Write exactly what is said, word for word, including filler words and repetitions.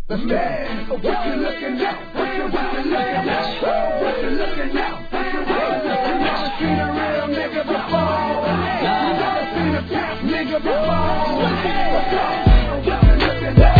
Let's dance. What you looking at? What you looking at? What you looking at? What you looking at? You never seen a real nigga before. You never seen a cap nigga before. What's up? What you looking at?